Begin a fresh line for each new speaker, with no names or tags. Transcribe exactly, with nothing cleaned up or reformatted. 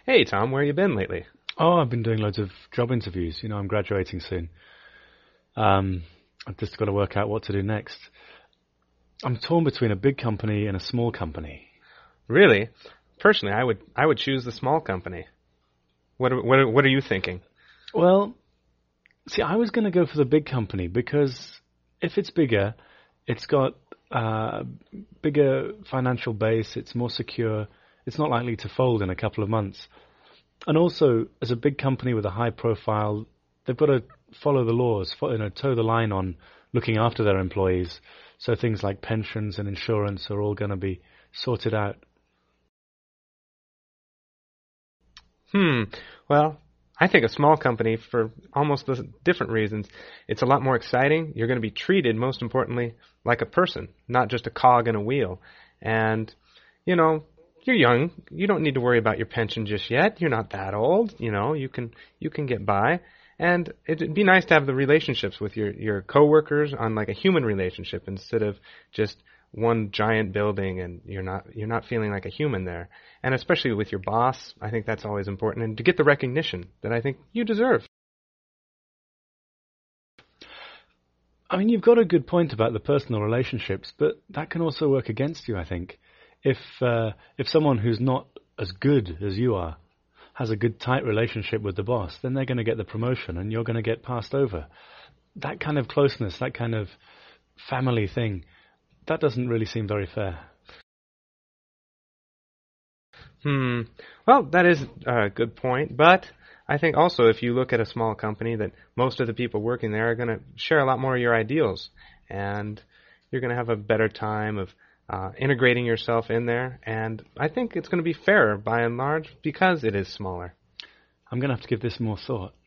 Hey, Tom, where you been lately?
Oh, I've been doing loads of job interviews. You know, I'm graduating soon. Um, I've just got to work out what to do next. I'm torn between a big company and a small company.
Really? Personally, I would I would choose the small company. What are- what are- what are you thinking?
Well, see, I was going to go for the big company because if it's bigger, it's got a bigger financial base, it's more secure, it's not likely to fold in a couple of months. And also, as a big company with a high profile, they've got to follow the laws, fo- you know, toe the line on looking after their employees. So things like pensions and insurance are all going to be sorted out.
Hmm. Well, I think a small company for almost the different reasons. It's a lot more exciting. You're going to be treated, most importantly, like a person, not just a cog in a wheel. And, you know, you're young. You don't need to worry about your pension just yet. You're not that old. You know, you can you can get by. And it'd be nice to have the relationships with your, your coworkers on like a human relationship instead of just one giant building and you're not you're not feeling like a human there. And especially with your boss, I think that's always important. And to get the recognition that I think you deserve.
I mean, you've got a good point about the personal relationships, but that can also work against you, I think. If uh, if someone who's not as good as you are has a good tight relationship with the boss, then they're going to get the promotion and you're going to get passed over. That kind of closeness, that kind of family thing, that doesn't really seem very fair.
Hmm. Well, that is a good point, but I think also if you look at a small company that most of the people working there are going to share a lot more of your ideals, and you're going to have a better time of uh, integrating yourself in there, and I think it's going to be fairer by and large because it is smaller.
I'm going to have to give this more thought.